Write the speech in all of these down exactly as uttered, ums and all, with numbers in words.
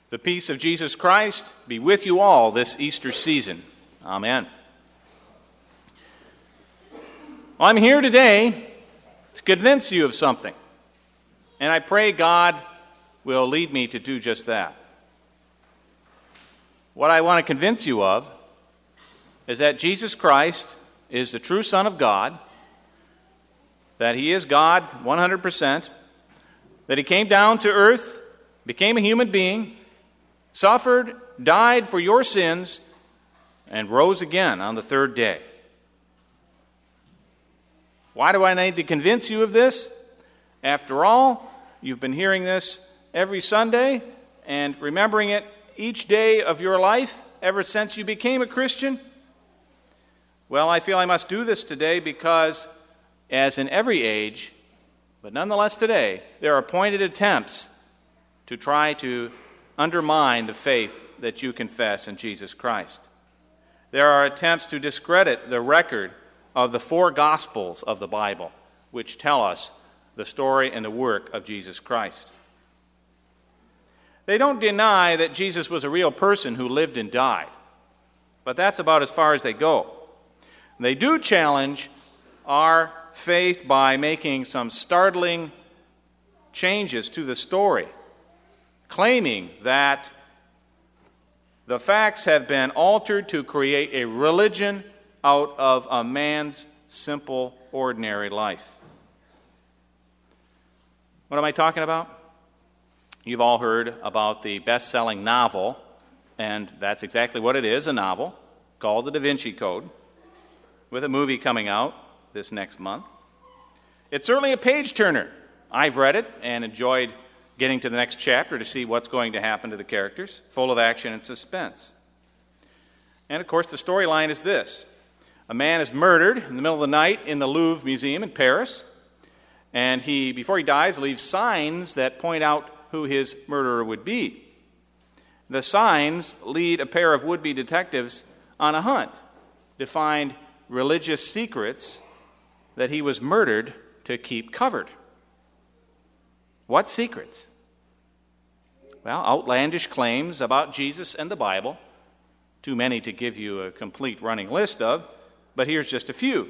The peace of Jesus Christ be with you all this Easter season. Amen. Well, I'm here today to convince you of something, and I pray God will lead me to do just that. What I want to convince you of is that Jesus Christ is the true Son of God, that He is God one hundred percent, that He came down to earth, became a human being, suffered, died for your sins, and rose again on the third day. Why do I need to convince you of this? After all, you've been hearing this every Sunday and remembering it each day of your life ever since you became a Christian. Well, I feel I must do this today because, as in every age, but nonetheless today, there are pointed attempts to try to undermine the faith that you confess in Jesus Christ. There are attempts to discredit the record of the four Gospels of the Bible, which tell us the story and the work of Jesus Christ. They don't deny that Jesus was a real person who lived and died, but that's about as far as they go. They do challenge our faith by making some startling changes to the story, claiming that the facts have been altered to create a religion out of a man's simple, ordinary life. What am I talking about? You've all heard about the best-selling novel, and that's exactly what it is, a novel, called The Da Vinci Code, with a movie coming out this next month. It's certainly a page-turner. I've read it and enjoyed getting to the next chapter to see what's going to happen to the characters, full of action and suspense. And, of course, the storyline is this. A man is murdered in the middle of the night in the Louvre Museum in Paris, and he, before he dies, leaves signs that point out who his murderer would be. The signs lead a pair of would-be detectives on a hunt to find religious secrets that he was murdered to keep covered. What secrets? Well, outlandish claims about Jesus and the Bible, too many to give you a complete running list of, but here's just a few.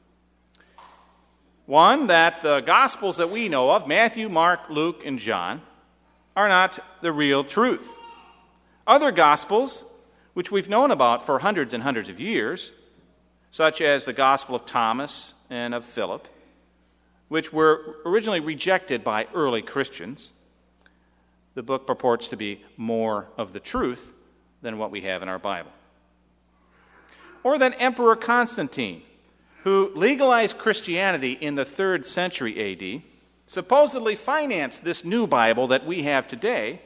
One, that the Gospels that we know of, Matthew, Mark, Luke, and John, are not the real truth. Other Gospels, which we've known about for hundreds and hundreds of years, such as the Gospel of Thomas and of Philip, which were originally rejected by early Christians, the book purports to be more of the truth than what we have in our Bible. Or that Emperor Constantine, who legalized Christianity in the third century A D, supposedly financed this new Bible that we have today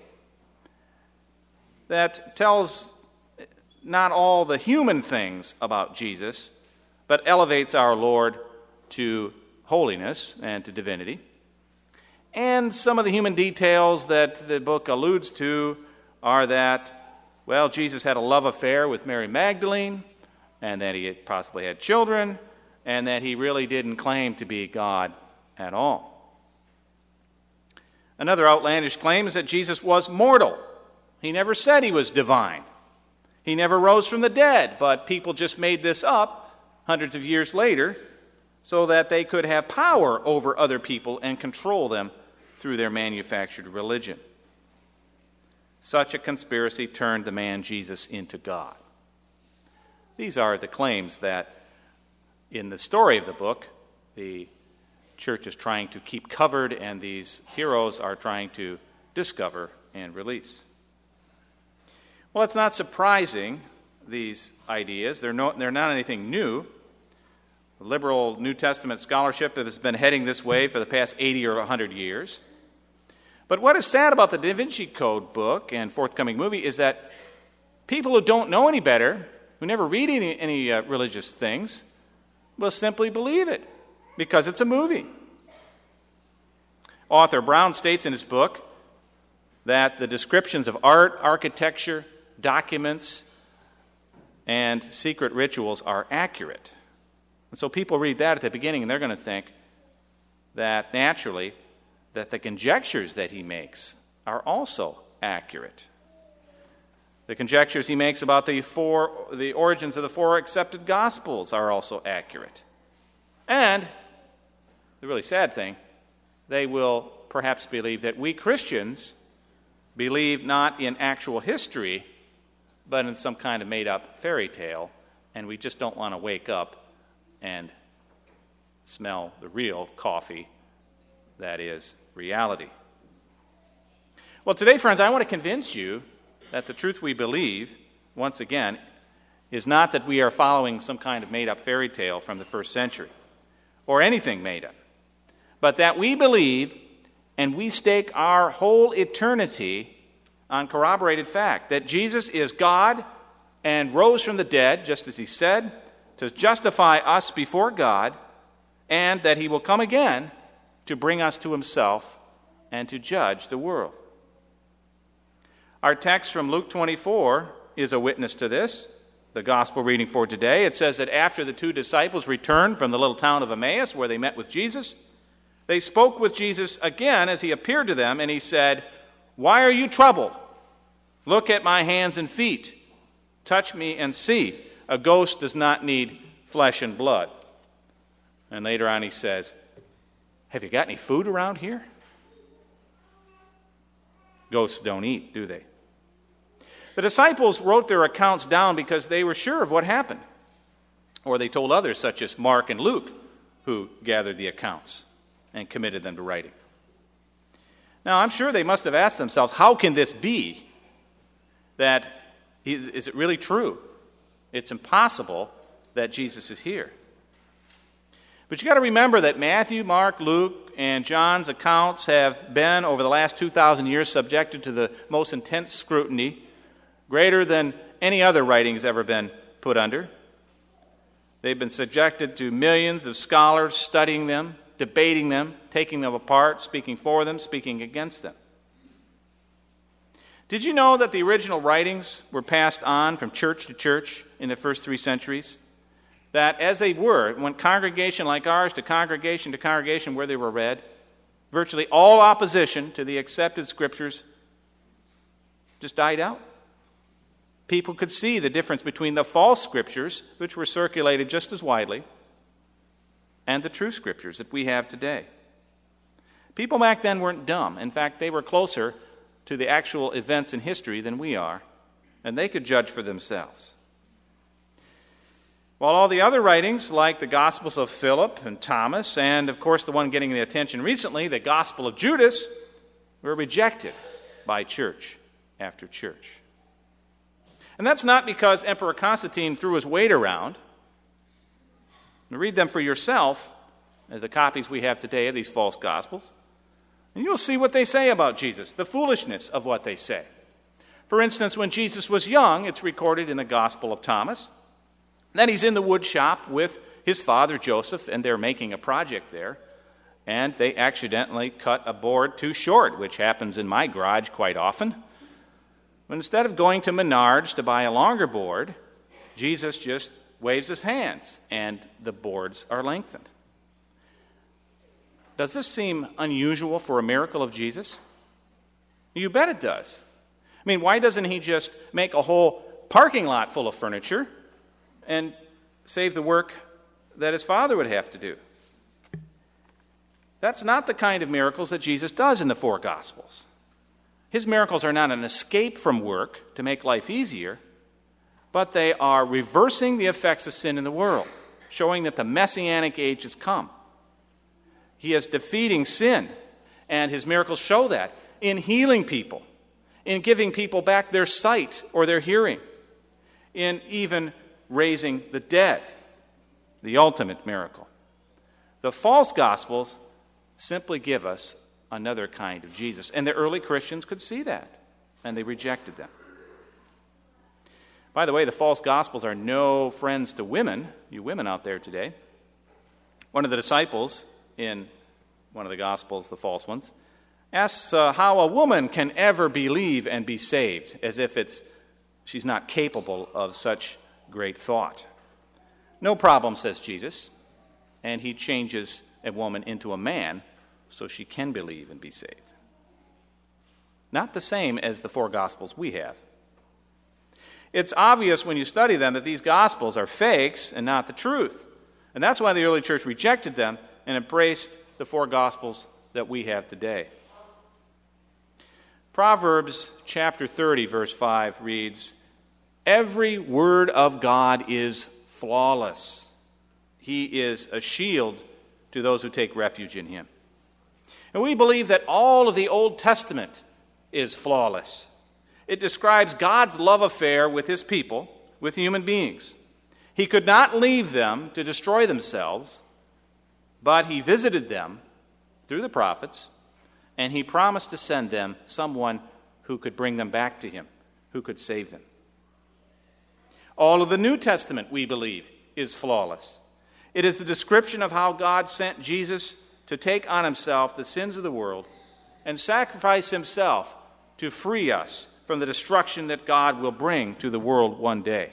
that tells not all the human things about Jesus, but elevates our Lord to holiness and to divinity. And some of the human details that the book alludes to are that, well, Jesus had a love affair with Mary Magdalene, and that he had possibly had children, and that he really didn't claim to be God at all. Another outlandish claim is that Jesus was mortal. He never said he was divine. He never rose from the dead, but people just made this up hundreds of years later so that they could have power over other people and control them through their manufactured religion. Such a conspiracy turned the man Jesus into God. These are the claims that, in the story of the book, the church is trying to keep covered, and these heroes are trying to discover and release. Well, it's not surprising, these ideas. They're, no, they're not anything new. Liberal New Testament scholarship has been heading this way for the past eighty or one hundred years. But what is sad about the Da Vinci Code book and forthcoming movie is that people who don't know any better, who never read any, any uh, religious things, will simply believe it because it's a movie. Author Brown states in his book that the descriptions of art, architecture, documents, and secret rituals are accurate. And so people read that at the beginning and they're going to think that naturally that the conjectures that he makes are also accurate. The conjectures he makes about the four, the origins of the four accepted Gospels are also accurate. And, the really sad thing, they will perhaps believe that we Christians believe not in actual history, but in some kind of made-up fairy tale, and we just don't want to wake up and smell the real coffee that is reality. Well, today, friends, I want to convince you that the truth we believe, once again, is not that we are following some kind of made-up fairy tale from the first century, or anything made up, but that we believe and we stake our whole eternity on corroborated fact, that Jesus is God and rose from the dead, just as he said, to justify us before God, and that he will come again to bring us to himself and to judge the world. Our text from Luke twenty-four is a witness to this. The gospel reading for today, it says that after the two disciples returned from the little town of Emmaus where they met with Jesus, they spoke with Jesus again as he appeared to them, and he said, "Why are you troubled? Look at my hands and feet. Touch me and see. A ghost does not need flesh and blood." And later on he says, "Have you got any food around here?" Ghosts don't eat, do they? The disciples wrote their accounts down because they were sure of what happened. Or they told others, such as Mark and Luke, who gathered the accounts and committed them to writing. Now, I'm sure they must have asked themselves, how can this be? That, is, is it really true? It's impossible that Jesus is here. But you got to remember that Matthew, Mark, Luke, and John's accounts have been, over the last two thousand years, subjected to the most intense scrutiny, greater than any other writing has ever been put under. They've been subjected to millions of scholars studying them, debating them, taking them apart, speaking for them, speaking against them. Did you know that the original writings were passed on from church to church in the first three centuries? That as they were, when congregation like ours to congregation to congregation where they were read, virtually all opposition to the accepted scriptures just died out. People could see the difference between the false scriptures, which were circulated just as widely, and the true scriptures that we have today. People back then weren't dumb. In fact, they were closer to the actual events in history than we are, and they could judge for themselves. While all the other writings, like the Gospels of Philip and Thomas, and of course the one getting the attention recently, the Gospel of Judas, were rejected by church after church. And that's not because Emperor Constantine threw his weight around. Read them for yourself, the copies we have today of these false Gospels, and you'll see what they say about Jesus, the foolishness of what they say. For instance, when Jesus was young, it's recorded in the Gospel of Thomas, that he's in the wood shop with his father Joseph, and they're making a project there, and they accidentally cut a board too short, which happens in my garage quite often. But instead of going to Menards to buy a longer board, Jesus just waves his hands, and the boards are lengthened. Does this seem unusual for a miracle of Jesus? You bet it does. I mean, why doesn't he just make a whole parking lot full of furniture and save the work that his father would have to do? That's not the kind of miracles that Jesus does in the four Gospels. His miracles are not an escape from work to make life easier, but they are reversing the effects of sin in the world, showing that the Messianic age has come. He is defeating sin, and his miracles show that in healing people, in giving people back their sight or their hearing, in even raising the dead, the ultimate miracle. The false Gospels simply give us another kind of Jesus, and the early Christians could see that, and they rejected them. By the way, the false Gospels are no friends to women, you women out there today. One of the disciples in one of the Gospels, the false ones, asks uh, how a woman can ever believe and be saved, as if it's she's not capable of such great thought. No problem, says Jesus, and he changes a woman into a man so she can believe and be saved. Not the same as the four Gospels we have. It's obvious when you study them that these Gospels are fakes and not the truth. And that's why the early church rejected them and embraced the four Gospels that we have today. Proverbs chapter thirty, verse five reads, "Every word of God is flawless. He is a shield to those who take refuge in him." And we believe that all of the Old Testament is flawless. It describes God's love affair with his people, with human beings. He could not leave them to destroy themselves, but he visited them through the prophets, and he promised to send them someone who could bring them back to him, who could save them. All of the New Testament, we believe, is flawless. It is the description of how God sent Jesus to take on himself the sins of the world and sacrifice himself to free us from the destruction that God will bring to the world one day.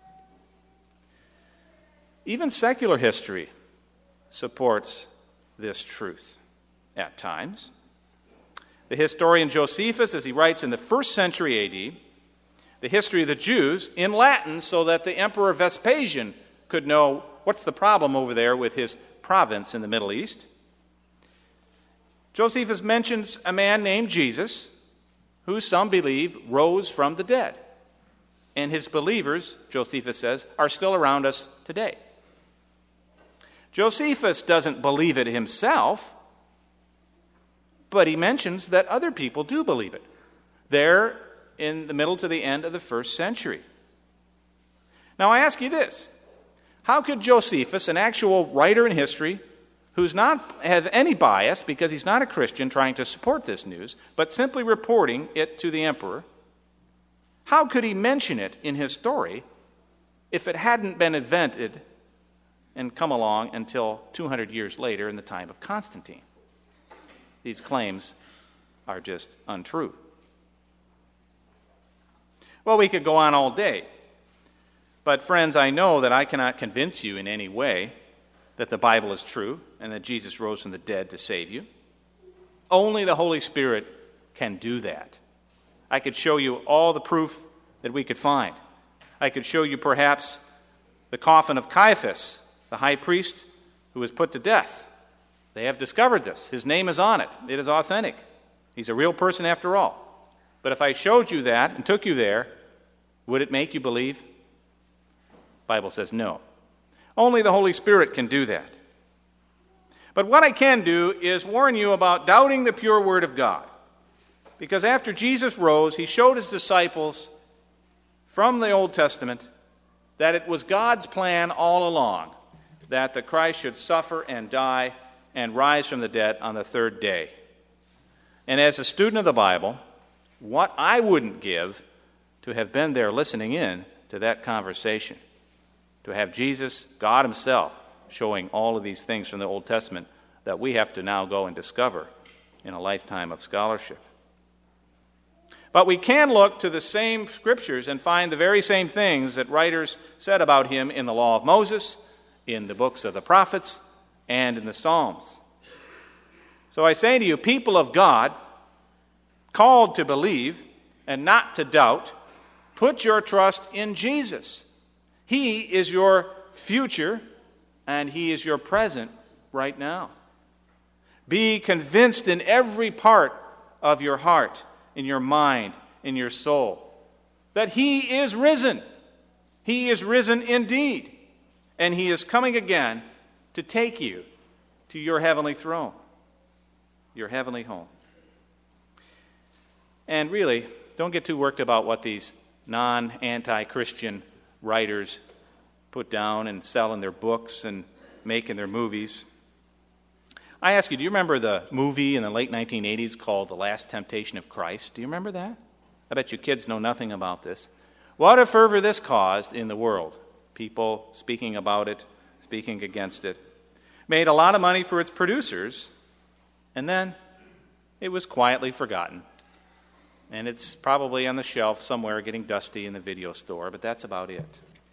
Even secular history supports this truth at times. The historian Josephus, as he writes in the first century A D, the history of the Jews in Latin so that the Emperor Vespasian could know what's the problem over there with his province in the Middle East. Josephus mentions a man named Jesus, who some believe rose from the dead. And his believers, Josephus says, are still around us today. Josephus doesn't believe it himself, but he mentions that other people do believe it. There in the middle to the end of the first century. Now I ask you this. How could Josephus, an actual writer in history, who's not have any bias because he's not a Christian trying to support this news, but simply reporting it to the emperor, how could he mention it in his story if it hadn't been invented and come along until two hundred years later in the time of Constantine? These claims are just untrue. Well, we could go on all day. But friends, I know that I cannot convince you in any way that the Bible is true and that Jesus rose from the dead to save you. Only the Holy Spirit can do that. I could show you all the proof that we could find. I could show you perhaps the coffin of Caiaphas, the high priest who was put to death. They have discovered this. His name is on it. It is authentic. He's a real person after all. But if I showed you that and took you there, would it make you believe? The Bible says no. Only the Holy Spirit can do that. But what I can do is warn you about doubting the pure Word of God. Because after Jesus rose, he showed his disciples from the Old Testament that it was God's plan all along that the Christ should suffer and die and rise from the dead on the third day. And as a student of the Bible, what I wouldn't give to have been there listening in to that conversation, to have Jesus, God himself, showing all of these things from the Old Testament that we have to now go and discover in a lifetime of scholarship. But we can look to the same scriptures and find the very same things that writers said about him in the law of Moses, in the books of the prophets, and in the Psalms. So I say to you, people of God, called to believe and not to doubt, put your trust in Jesus. He is your future, and he is your present right now. Be convinced in every part of your heart, in your mind, in your soul, that he is risen. He is risen indeed, and he is coming again to take you to your heavenly throne, your heavenly home. And really, don't get too worked about what these non-anti-Christian writers put down and sell in their books and make in their movies. I ask you, do you remember the movie in the late nineteen eighties called The Last Temptation of Christ? Do you remember that? I bet you kids know nothing about this. What a fervor this caused in the world. People speaking about it, speaking against it. Made a lot of money for its producers, and then it was quietly forgotten. And it's probably on the shelf somewhere getting dusty in the video store, but that's about it.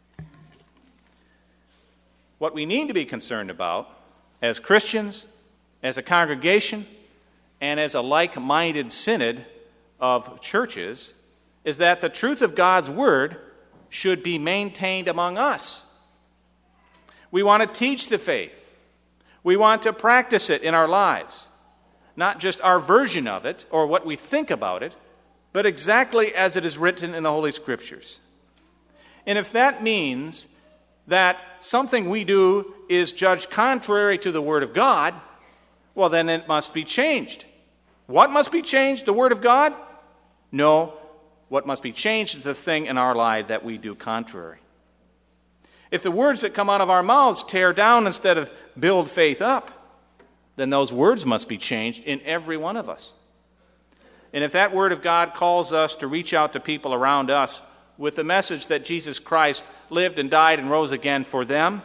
What we need to be concerned about as Christians, as a congregation, and as a like-minded synod of churches is that the truth of God's Word should be maintained among us. We want to teach the faith. We want to practice it in our lives. Not just our version of it or what we think about it, but exactly as it is written in the Holy Scriptures. And if that means that something we do is judged contrary to the Word of God, well, then it must be changed. What must be changed? The Word of God? No. What must be changed is the thing in our life that we do contrary. If the words that come out of our mouths tear down instead of build faith up, then those words must be changed in every one of us. And if that Word of God calls us to reach out to people around us with the message that Jesus Christ lived and died and rose again for them,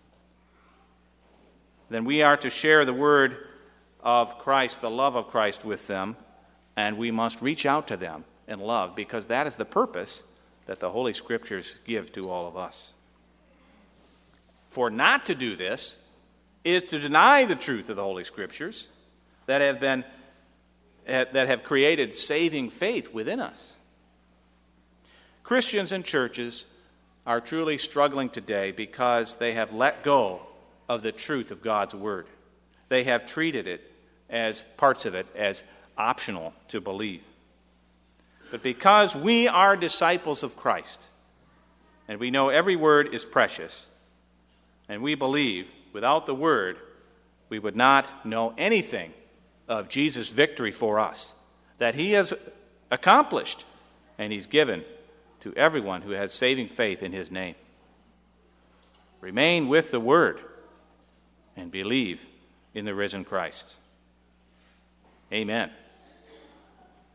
then we are to share the word of Christ, the love of Christ with them, and we must reach out to them in love, because that is the purpose that the Holy Scriptures give to all of us. For not to do this is to deny the truth of the Holy Scriptures that have been that have created saving faith within us. Christians and churches are truly struggling today because they have let go of the truth of God's Word. They have treated it as parts of it as optional to believe. But because we are disciples of Christ, and we know every word is precious, and we believe without the Word we would not know anything of Jesus' victory for us, that He has accomplished and He's given to everyone who has saving faith in His name. Remain with the Word and believe in the risen Christ. Amen.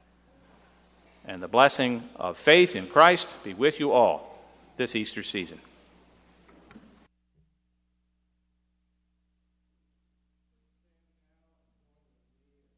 And the blessing of faith in Christ be with you all this Easter season.